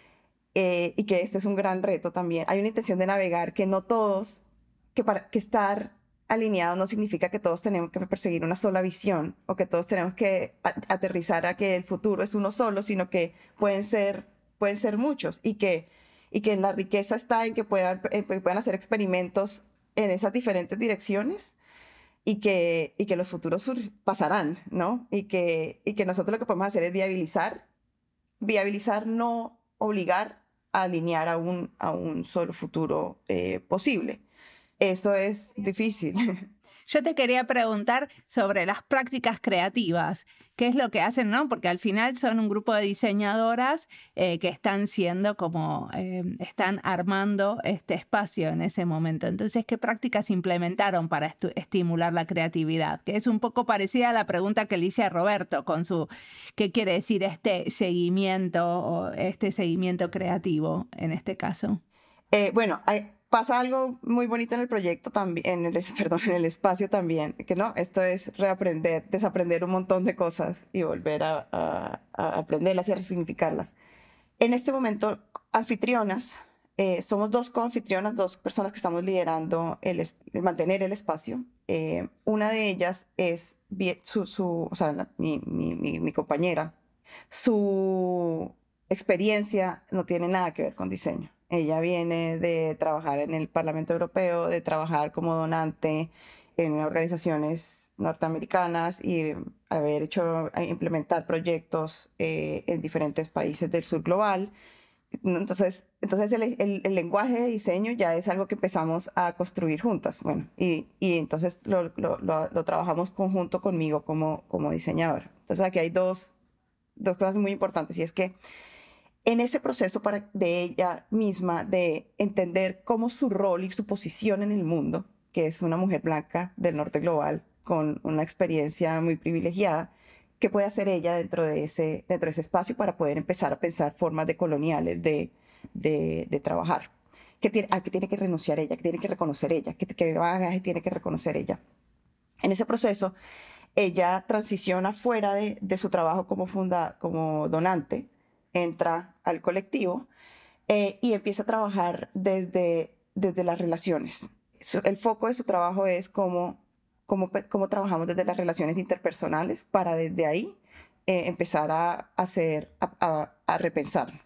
eh, y que este es un gran reto también. Hay una intención de navegar que no todos, que, para, que estar alineados no significa que todos tenemos que perseguir una sola visión o que todos tenemos que aterrizar a que el futuro es uno solo, sino que pueden ser, pueden ser muchos y que, y que la riqueza está en que puedan, eh, puedan hacer experimentos en esas diferentes direcciones y que, y que los futuros pasarán, ¿no? Y que, y que nosotros lo que podemos hacer es viabilizar, viabilizar, no obligar a alinear a un, a un solo futuro eh, posible. Eso es difícil. Yo te quería preguntar sobre las prácticas creativas. ¿Qué es lo que hacen, no? Porque al final son un grupo de diseñadoras eh, que están siendo como, eh, están armando este espacio en ese momento. Entonces, ¿qué prácticas implementaron para estimular la creatividad? Que es un poco parecida a la pregunta que le hice a Roberto con su, ¿qué quiere decir este seguimiento o este seguimiento creativo en este caso? Eh, bueno, hay... Pasa algo muy bonito en el proyecto también, en el, perdón, en el espacio también, que no, esto es reaprender, desaprender un montón de cosas y volver a, a, a aprenderlas y a resignificarlas. En este momento, anfitrionas, eh, somos dos coanfitrionas, dos personas que estamos liderando el, el mantener el espacio. Eh, una de ellas es su, su o sea, la, mi, mi, mi, mi compañera. Su experiencia no tiene nada que ver con diseño. Ella viene de trabajar en el Parlamento Europeo, de trabajar como donante en organizaciones norteamericanas y haber hecho, implementar proyectos eh, en diferentes países del sur global. Entonces, entonces el, el, el lenguaje de diseño ya es algo que empezamos a construir juntas. Bueno, y, y entonces lo, lo, lo, lo trabajamos conjunto conmigo como, como diseñadora. Entonces aquí hay dos, dos cosas muy importantes y es que en ese proceso para, de ella misma de entender cómo su rol y su posición en el mundo, que es una mujer blanca del norte global con una experiencia muy privilegiada, qué puede hacer ella dentro de ese, dentro de ese espacio para poder empezar a pensar formas decoloniales de, de, de trabajar. ¿Qué tiene, ¿A qué tiene que renunciar ella? ¿Qué tiene que reconocer ella? ¿Qué, qué bagaje tiene que reconocer ella? En ese proceso, ella transiciona fuera de, de su trabajo como, funda, como donante, entra al colectivo eh, y empieza a trabajar desde, desde las relaciones. El foco de su trabajo es cómo, cómo, cómo trabajamos desde las relaciones interpersonales para desde ahí eh, empezar a hacer, a, a, a repensar.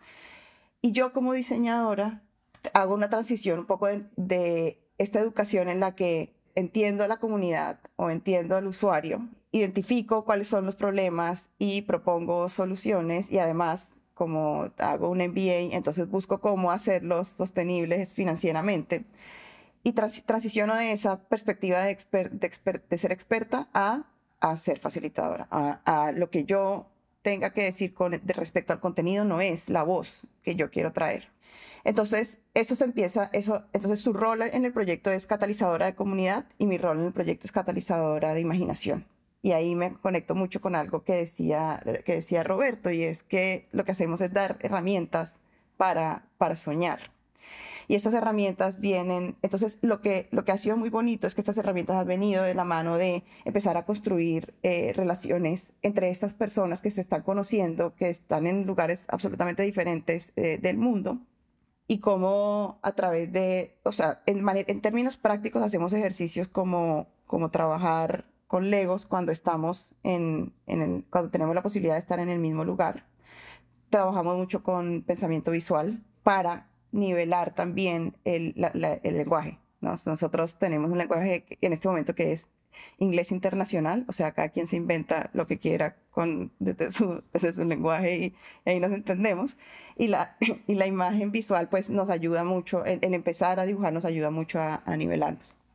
Y yo como diseñadora hago una transición un poco de, de esta educación en la que entiendo a la comunidad o entiendo al usuario, identifico cuáles son los problemas y propongo soluciones y además, como hago un M B A, entonces busco cómo hacerlos sostenibles financieramente y trans transiciono de esa perspectiva de, exper de, exper de ser experta a, a ser facilitadora, a, a lo que yo tenga que decir con, de respecto al contenido no es la voz que yo quiero traer. Entonces, eso se empieza, eso, entonces su rol en el proyecto es catalizadora de comunidad y mi rol en el proyecto es catalizadora de imaginación. Y ahí me conecto mucho con algo que decía, que decía Roberto, y es que lo que hacemos es dar herramientas para, para soñar. Y estas herramientas vienen, entonces lo que, lo que ha sido muy bonito es que estas herramientas han venido de la mano de empezar a construir eh, relaciones entre estas personas que se están conociendo, que están en lugares absolutamente diferentes eh, del mundo. Y cómo a través de, o sea, en, en términos prácticos hacemos ejercicios como, como trabajar con Legos cuando estamos en, en el, cuando tenemos la posibilidad de estar en el mismo lugar. Trabajamos mucho con pensamiento visual para nivelar también el, la, la, el lenguaje, ¿no? Nosotros tenemos un lenguaje en este momento que es inglés internacional, o sea, cada quien se inventa lo que quiera con, desde, su, desde su lenguaje y, y ahí nos entendemos. Y la, y la imagen visual pues nos ayuda mucho, el, el empezar a dibujar nos ayuda mucho a, a nivelarnos.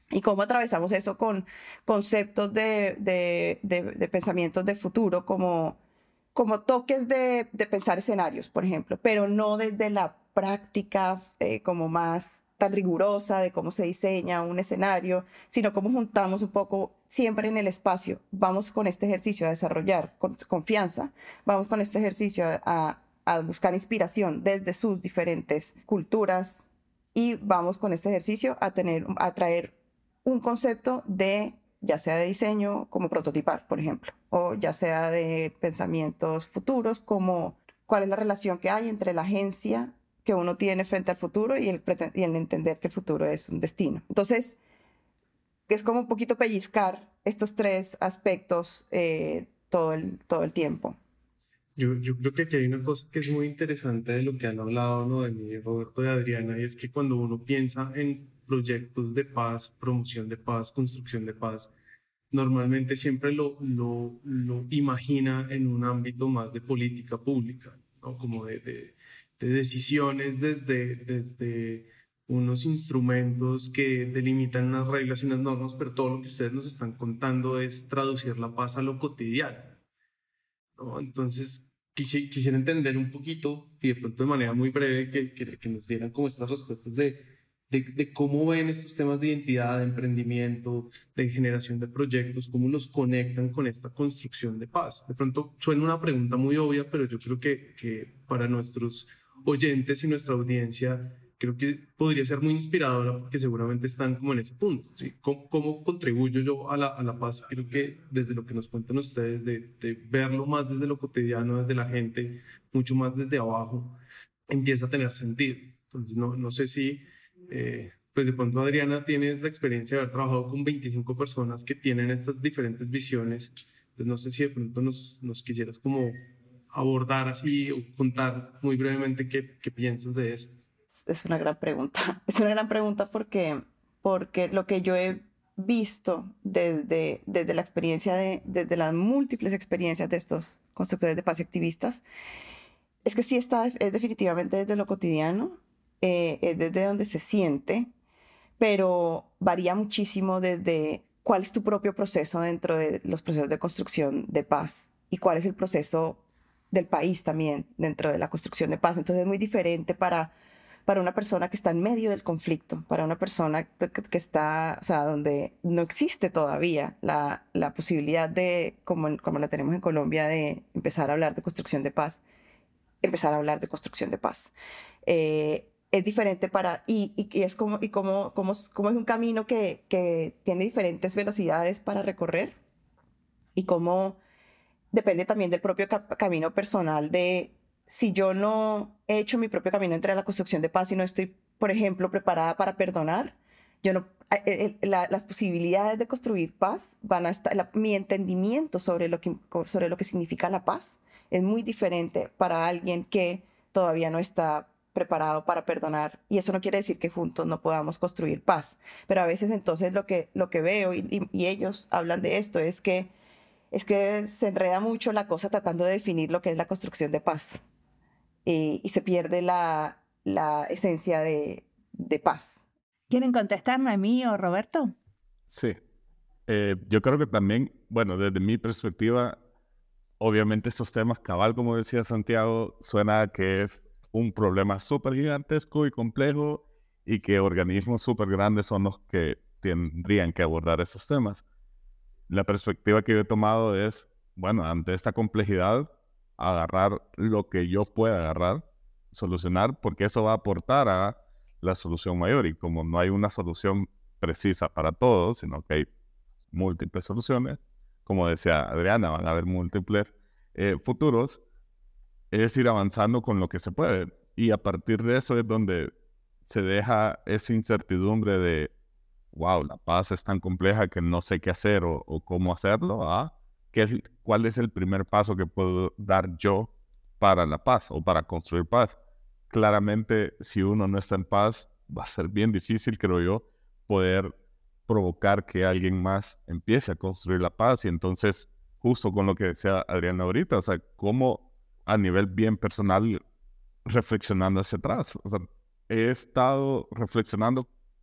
Y cómo atravesamos eso con conceptos de, de, de, de pensamientos de futuro, como, como toques de, de pensar escenarios, por ejemplo, pero no desde la práctica eh, como más tan rigurosa de cómo se diseña un escenario, sino cómo juntamos un poco siempre en el espacio. Vamos con este ejercicio a desarrollar con, confianza, vamos con este ejercicio a, a buscar inspiración desde sus diferentes culturas y vamos con este ejercicio a, tener, a traer un concepto de, ya sea de diseño, como prototipar, por ejemplo, o ya sea de pensamientos futuros, como cuál es la relación que hay entre la agencia que uno tiene frente al futuro y el, y el entender que el futuro es un destino. Entonces, es como un poquito pellizcar estos tres aspectos eh, todo, el, todo el tiempo. Yo, yo creo que aquí hay una cosa que es muy interesante de lo que han hablado, ¿no? De mí, Roberto y Adriana, y es que cuando uno piensa en proyectos de paz, promoción de paz, construcción de paz, normalmente siempre lo, lo, lo imagina en un ámbito más de política pública, ¿no? Como de, de, de decisiones desde, desde unos instrumentos que delimitan unas reglas y unas normas, pero todo lo que ustedes nos están contando es traducir la paz a lo cotidiano, ¿no? Entonces, quisi, quisiera entender un poquito, y de pronto de manera muy breve, que, que, que nos dieran como estas respuestas de, de, de cómo ven estos temas de identidad, de emprendimiento, de generación de proyectos, cómo los conectan con esta construcción de paz. De pronto suena una pregunta muy obvia, pero yo creo que, que para nuestros oyentes y nuestra audiencia, creo que podría ser muy inspiradora porque seguramente están como en ese punto, ¿sí? ¿Cómo, cómo contribuyo yo a la, a la paz? Creo que desde lo que nos cuentan ustedes, de, de verlo más desde lo cotidiano, desde la gente, mucho más desde abajo, empieza a tener sentido. Entonces, no, no sé si, eh, pues de pronto Adriana, tienes la experiencia de haber trabajado con veinticinco personas que tienen estas diferentes visiones. Entonces, no sé si de pronto nos, nos quisieras como abordar así o contar muy brevemente qué, qué piensas de eso. Es una gran pregunta. Es una gran pregunta porque, porque lo que yo he visto desde, desde la experiencia, de, desde las múltiples experiencias de estos constructores de paz y activistas, es que sí está, es definitivamente desde lo cotidiano, eh, es desde donde se siente, pero varía muchísimo desde cuál es tu propio proceso dentro de los procesos de construcción de paz y cuál es el proceso del país también dentro de la construcción de paz. Entonces es muy diferente para, para una persona que está en medio del conflicto, para una persona que, que está, o sea, donde no existe todavía la, la posibilidad de, como, como la tenemos en Colombia, de empezar a hablar de construcción de paz, empezar a hablar de construcción de paz. Eh, es diferente para, y, y, y es como, y como, como, como es un camino que, que tiene diferentes velocidades para recorrer y cómo depende también del propio ca camino personal de si yo no he hecho mi propio camino entre la construcción de paz y no estoy, por ejemplo, preparada para perdonar, yo no, el, el, la, las posibilidades de construir paz van a estar, la, mi entendimiento sobre lo, que, sobre lo que significa la paz es muy diferente para alguien que todavía no está preparado para perdonar, y eso no quiere decir que juntos no podamos construir paz, pero a veces entonces lo que, lo que veo y, y, y ellos hablan de esto es que es que se enreda mucho la cosa tratando de definir lo que es la construcción de paz y, y se pierde la, la esencia de, de paz. ¿Quieren contestarme a mí o Roberto? Sí. Eh, yo creo que también, bueno, desde mi perspectiva, obviamente estos temas, cabal, como decía Santiago, suena que es un problema súper gigantesco y complejo y que organismos súper grandes son los que tendrían que abordar estos temas. La perspectiva que yo he tomado es, bueno, ante esta complejidad, agarrar lo que yo pueda agarrar, solucionar, porque eso va a aportar a la solución mayor. Y como no hay una solución precisa para todos, sino que hay múltiples soluciones, como decía Adriana, van a haber múltiples eh, futuros, es ir avanzando con lo que se puede. Y a partir de eso es donde se deja esa incertidumbre de wow, la paz es tan compleja que no sé qué hacer o, o cómo hacerlo, ¿ah? ¿Qué es, ¿Cuál es el primer paso que puedo dar yo para la paz o para construir paz? Claramente, si uno no está en paz, va a ser bien difícil, creo yo, poder provocar que alguien más empiece a construir la paz. Y entonces, justo con lo que decía Adriana ahorita, o sea, cómo a nivel bien personal, reflexionando hacia atrás. O sea, he estado reflexionando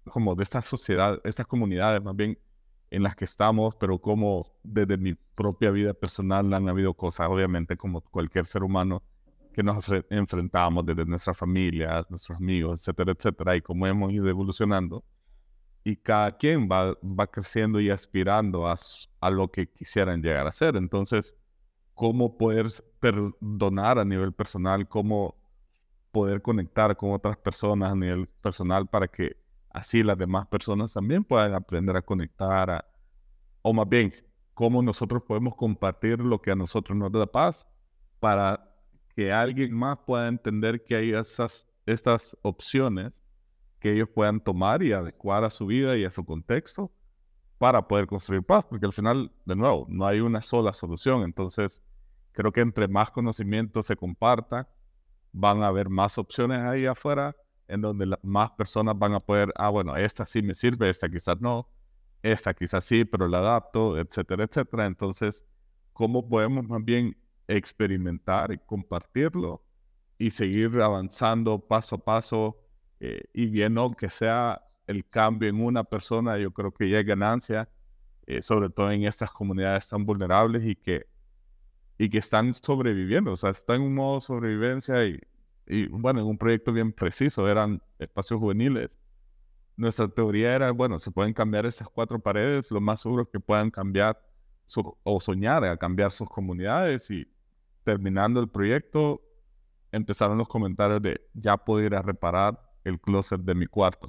como de esta sociedad, estas comunidades más bien en las que estamos, pero como desde mi propia vida personal han habido cosas, obviamente como cualquier ser humano, que nos enfrentamos desde nuestra familia, nuestros amigos, etcétera, etcétera, y cómo hemos ido evolucionando. Y cada quien va, va creciendo y aspirando a, a lo que quisieran llegar a ser. Entonces, cómo poder perdonar a nivel personal, cómo poder conectar con otras personas a nivel personal para que así las demás personas también puedan aprender a conectar, a, o más bien, cómo nosotros podemos compartir lo que a nosotros nos da paz para que alguien más pueda entender que hay esas, estas opciones que ellos puedan tomar y adecuar a su vida y a su contexto para poder construir paz, porque al final, de nuevo, no hay una sola solución. Entonces, creo que entre más conocimiento se comparta, van a haber más opciones ahí afuera, en donde la, más personas van a poder, ah, bueno, esta sí me sirve, esta quizás no, esta quizás sí, pero la adapto, etcétera, etcétera. Entonces, ¿cómo podemos más bien experimentar y compartirlo y seguir avanzando paso a paso eh, y viendo aunque sea el cambio en una persona? Yo creo que ya es ganancia, eh, sobre todo en estas comunidades tan vulnerables y que, y que están sobreviviendo, o sea, están en un modo de sobrevivencia y, y bueno, en un proyecto bien preciso, eran espacios juveniles. Nuestra teoría era, bueno, se pueden cambiar esas cuatro paredes, lo más seguro es que puedan cambiar su, o soñar a cambiar sus comunidades. Y terminando el proyecto, empezaron los comentarios de, ya puedo ir a reparar el closet de mi cuarto.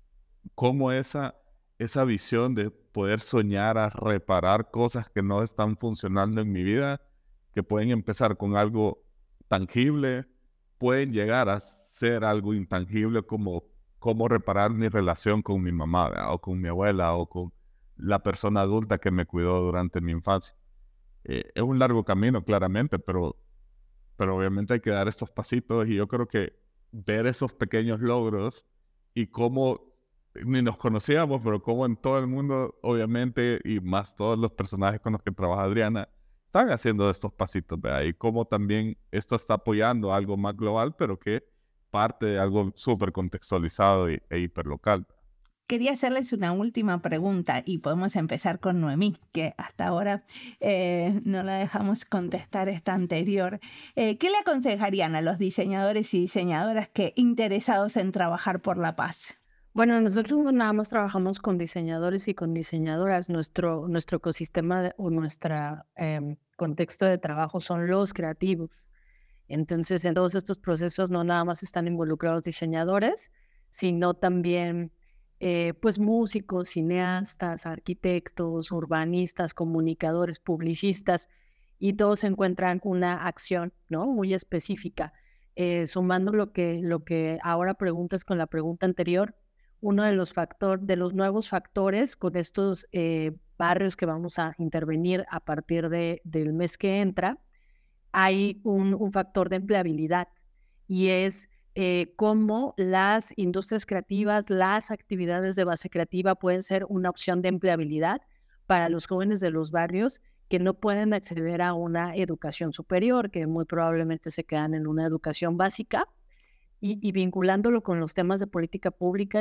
Cómo esa, esa visión de poder soñar a reparar cosas que no están funcionando en mi vida, que pueden empezar con algo tangible, pueden llegar a ser algo intangible como cómo reparar mi relación con mi mamá, ¿verdad? O con mi abuela o con la persona adulta que me cuidó durante mi infancia. Eh, es un largo camino, claramente, pero, pero obviamente hay que dar estos pasitos y yo creo que ver esos pequeños logros y cómo ni nos conocíamos, pero cómo en todo el mundo, obviamente, y más todos los personajes con los que trabaja Adriana, están haciendo estos pasitos, ¿verdad? Y cómo también esto está apoyando algo más global, pero que parte de algo súper contextualizado e, e hiperlocal. Quería hacerles una última pregunta y podemos empezar con Noemí, que hasta ahora eh, no la dejamos contestar esta anterior. Eh, ¿Qué le aconsejarían a los diseñadores y diseñadoras que interesados en trabajar por la paz? Bueno, nosotros no nada más trabajamos con diseñadores y con diseñadoras. Nuestro, nuestro ecosistema de, o nuestro eh, contexto de trabajo son los creativos. Entonces, en todos estos procesos no nada más están involucrados diseñadores, sino también eh, pues músicos, cineastas, arquitectos, urbanistas, comunicadores, publicistas, y todos encuentran una acción, ¿no? Muy específica. Eh, sumando lo que, lo que ahora preguntas con la pregunta anterior, uno de los, factor, de los nuevos factores con estos eh, barrios que vamos a intervenir a partir de, del mes que entra, hay un, un factor de empleabilidad y es eh, cómo las industrias creativas, las actividades de base creativa pueden ser una opción de empleabilidad para los jóvenes de los barrios que no pueden acceder a una educación superior, que muy probablemente se quedan en una educación básica, y, y vinculándolo con los temas de política pública,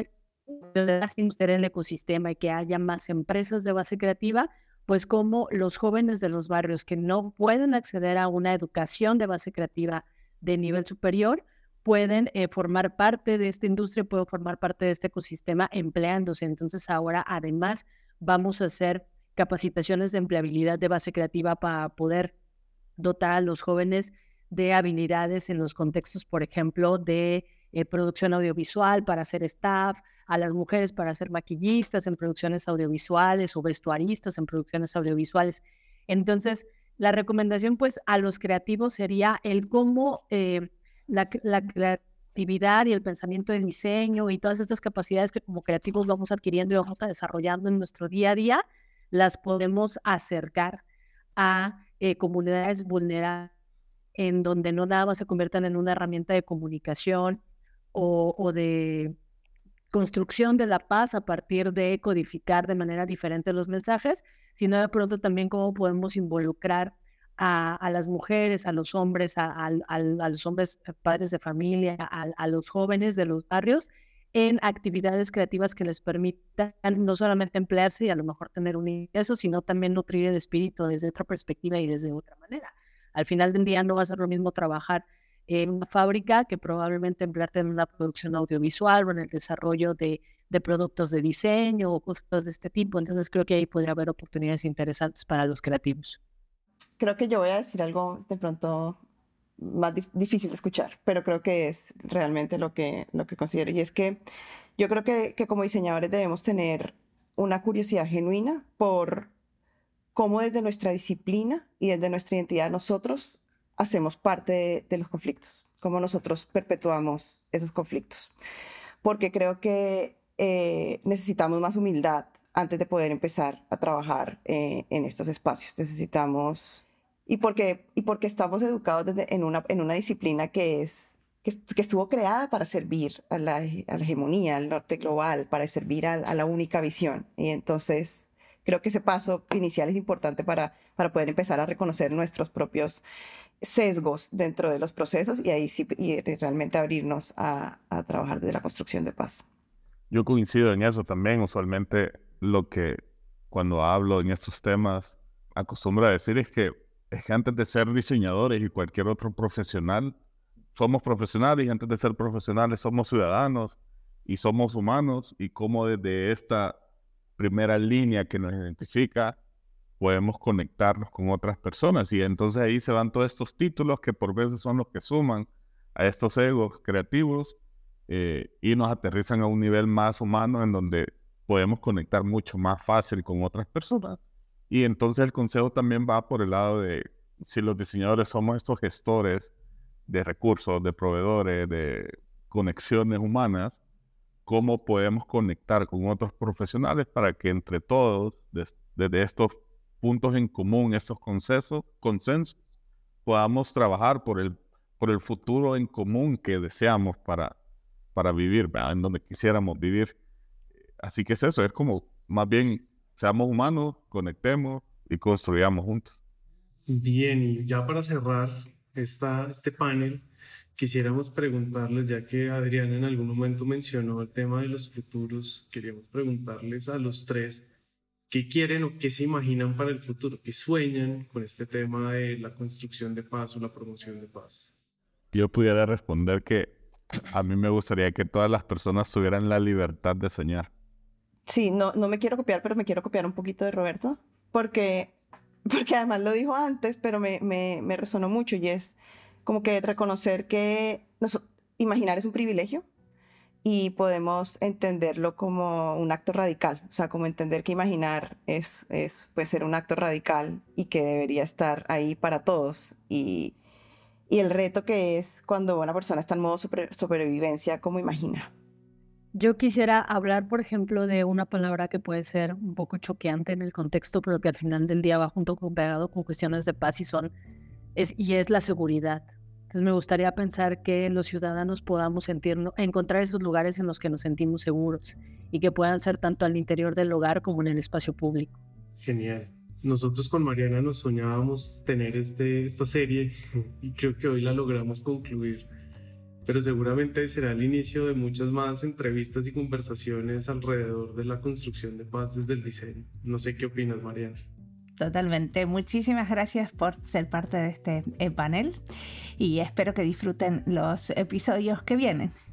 hacer el ecosistema y que haya más empresas de base creativa, pues como los jóvenes de los barrios que no pueden acceder a una educación de base creativa de nivel superior, pueden eh, formar parte de esta industria, pueden formar parte de este ecosistema empleándose. Entonces ahora además vamos a hacer capacitaciones de empleabilidad de base creativa para poder dotar a los jóvenes de habilidades en los contextos, por ejemplo, de eh, producción audiovisual para ser staff, a las mujeres para ser maquillistas en producciones audiovisuales o vestuaristas en producciones audiovisuales. Entonces, la recomendación pues a los creativos sería el cómo eh, la, la creatividad y el pensamiento de diseño y todas estas capacidades que como creativos vamos adquiriendo y vamos desarrollando en nuestro día a día, las podemos acercar a eh, comunidades vulnerables en donde no nada más se conviertan en una herramienta de comunicación o, o de construcción de la paz a partir de codificar de manera diferente los mensajes, sino de pronto también cómo podemos involucrar a, a las mujeres, a los hombres, a, a, a, a los hombres padres de familia, a, a los jóvenes de los barrios en actividades creativas que les permitan no solamente emplearse y a lo mejor tener un ingreso, sino también nutrir el espíritu desde otra perspectiva y desde otra manera. Al final del día no va a ser lo mismo trabajar en una fábrica que probablemente emplearte en una producción audiovisual o en el desarrollo de, de productos de diseño o cosas de este tipo. Entonces creo que ahí podría haber oportunidades interesantes para los creativos. Creo que yo voy a decir algo de pronto más dif- difícil de escuchar, pero creo que es realmente lo que, lo que considero. Y es que yo creo que, que como diseñadores debemos tener una curiosidad genuina por cómo desde nuestra disciplina y desde nuestra identidad nosotros hacemos parte de, de los conflictos, cómo nosotros perpetuamos esos conflictos. Porque creo que eh, necesitamos más humildad antes de poder empezar a trabajar eh, en estos espacios. Necesitamos, y porque, y porque estamos educados desde, en, una, en una disciplina que, es, que, que estuvo creada para servir a la, a la hegemonía, al norte global, para servir a, a la única visión. Y entonces creo que ese paso inicial es importante para, para poder empezar a reconocer nuestros propios sesgos dentro de los procesos y ahí sí y realmente abrirnos a, a trabajar desde la construcción de paz. Yo coincido en eso también. Usualmente lo que cuando hablo en estos temas acostumbro a decir es que, es que antes de ser diseñadores y cualquier otro profesional, somos profesionales y antes de ser profesionales somos ciudadanos y somos humanos y cómo desde esta primera línea que nos identifica podemos conectarnos con otras personas y entonces ahí se van todos estos títulos que por veces son los que suman a estos egos creativos eh, y nos aterrizan a un nivel más humano en donde podemos conectar mucho más fácil con otras personas. Y entonces el consejo también va por el lado de si los diseñadores somos estos gestores de recursos, de proveedores, de conexiones humanas, cómo podemos conectar con otros profesionales para que entre todos, des, desde estos puntos en común, estos consensos, consensos, podamos trabajar por el, por el futuro en común que deseamos para, para vivir, ¿verdad? En donde quisiéramos vivir. Así que es eso, es como más bien seamos humanos, conectemos y construyamos juntos. Bien, y ya para cerrar esta, este panel, quisiéramos preguntarles, ya que Adriana en algún momento mencionó el tema de los futuros, queríamos preguntarles a los tres qué quieren o qué se imaginan para el futuro, qué sueñan con este tema de la construcción de paz o la promoción de paz. Yo pudiera responder que a mí me gustaría que todas las personas tuvieran la libertad de soñar. Sí, no, no me quiero copiar, pero me quiero copiar un poquito de Roberto, porque, porque además lo dijo antes, pero me, me, me resonó mucho y es como que reconocer que nos, imaginar es un privilegio y podemos entenderlo como un acto radical, o sea, como entender que imaginar es, es, puede ser un acto radical y que debería estar ahí para todos y, y el reto que es cuando una persona está en modo sobre, sobrevivencia, ¿cómo imagina? Yo quisiera hablar, por ejemplo, de una palabra que puede ser un poco choqueante en el contexto, pero que al final del día va junto con pegado con cuestiones de paz y son es, y es la seguridad. Entonces me gustaría pensar que los ciudadanos podamos sentirnos, encontrar esos lugares en los que nos sentimos seguros y que puedan ser tanto al interior del hogar como en el espacio público. Genial. Nosotros con Mariana nos soñábamos tener este, esta serie y creo que hoy la logramos concluir. Pero seguramente será el inicio de muchas más entrevistas y conversaciones alrededor de la construcción de paz desde el diseño. No sé qué opinas, Mariana. Totalmente. Muchísimas gracias por ser parte de este eh, panel y espero que disfruten los episodios que vienen.